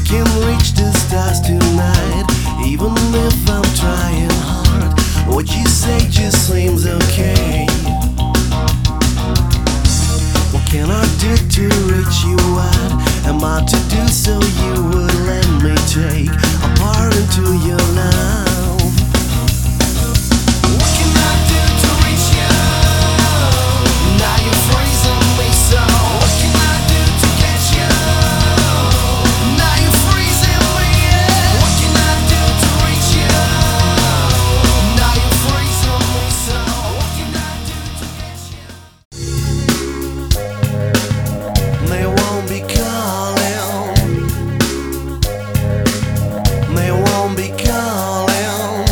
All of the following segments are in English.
can reach the stars tonight, even if I'm trying hard. What you say just seems okay. What can I do to reach you out? Am I to do so you would let me take a part into your life? What can I do to reach you? Now you're freezing me so. What can I do to get you? Now you're freezing me, yeah. What can I do to reach you? Now you're freezing me so. What can I do to get you? They won't be calling. They won't be calling.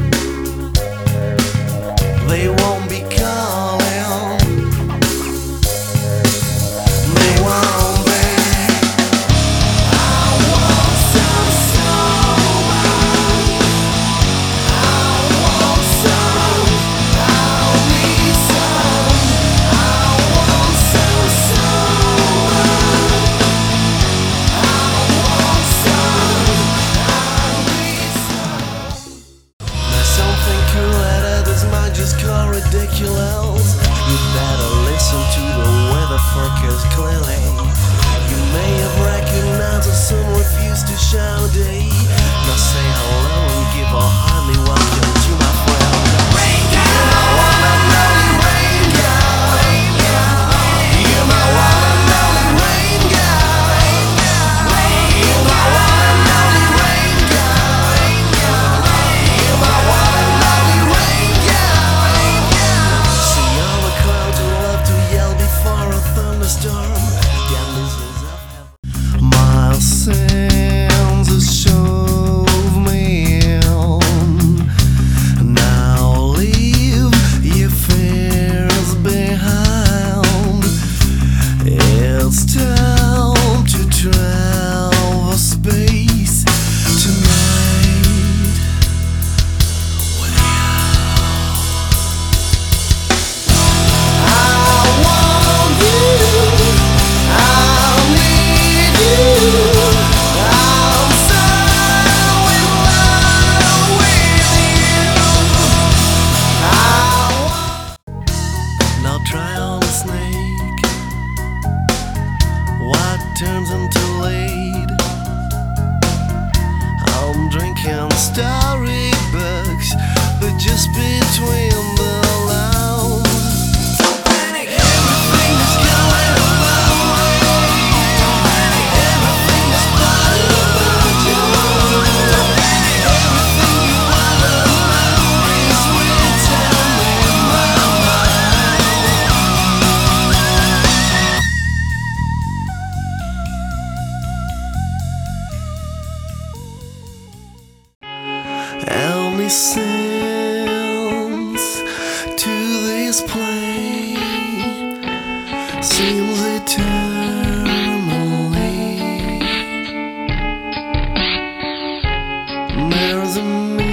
They won't be calling. They won't be. I want some sober. I want some. I need some. I want some sober. I want some. I need some. There's something cool that others might just call ridiculous. You better listen to the weather forecast clearly. You may have recognized that some refuse to shout day. Now say hello and give a hearty welcome to my friend. Rain girl, one and only rain girl. You're my one and only rain girl. You're my one and only rain girl. You're my one and only rain girl. See all the clouds who love to yell before a thunderstorm. Get losers of heaven. My sins have shove me in. Now leave your fears behind. It's time to travel space tonight with you. I want you. I need you. I'm so in love with you. Now try on a snake. What turns into lead? I'm drinking storybooks, but just between the lines. Don't panic, everything is going about me. Don't panic, everything is fine about you. Don't panic, everything you wanna know is written in my mind. Only sins to this play seems eternally. There's a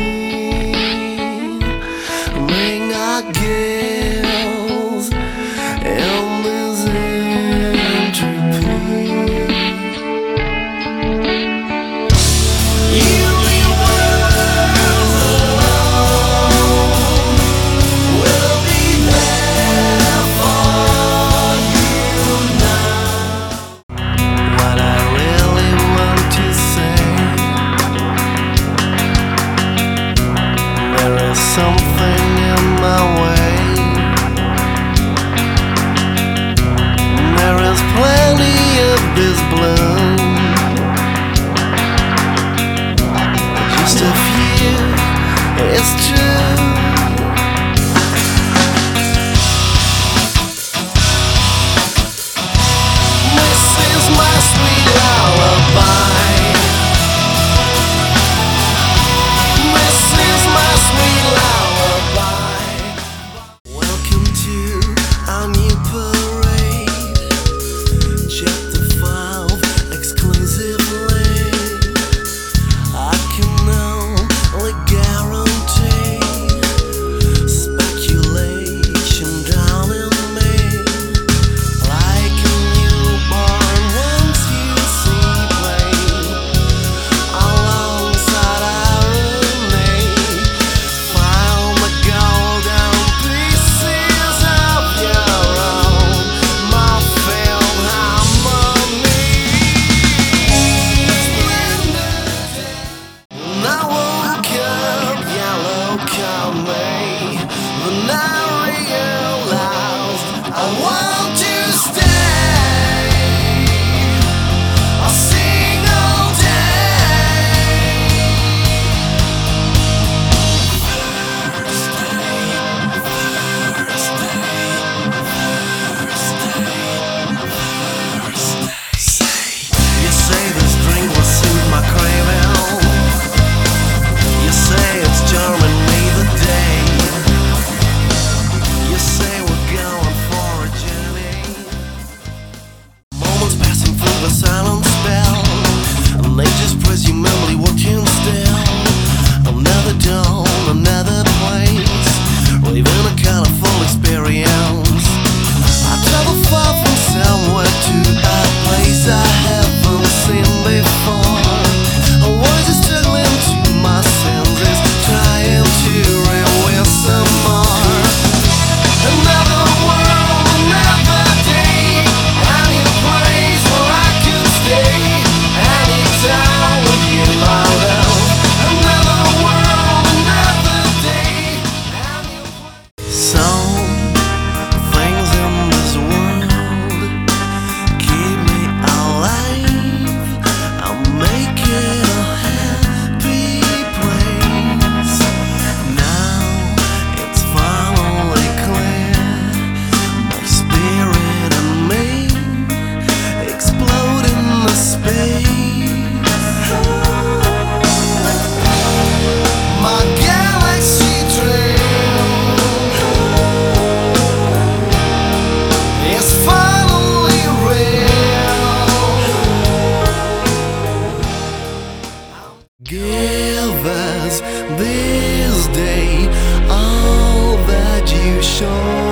meaning I guess in this entropy. You leave worlds alone. We'll be there for you now. What I really want to say, there is something in my way. There is plenty of this bloom. Just a few, it's true. This is my sweet lullaby. This is my sweet lullaby. this day, all that you show.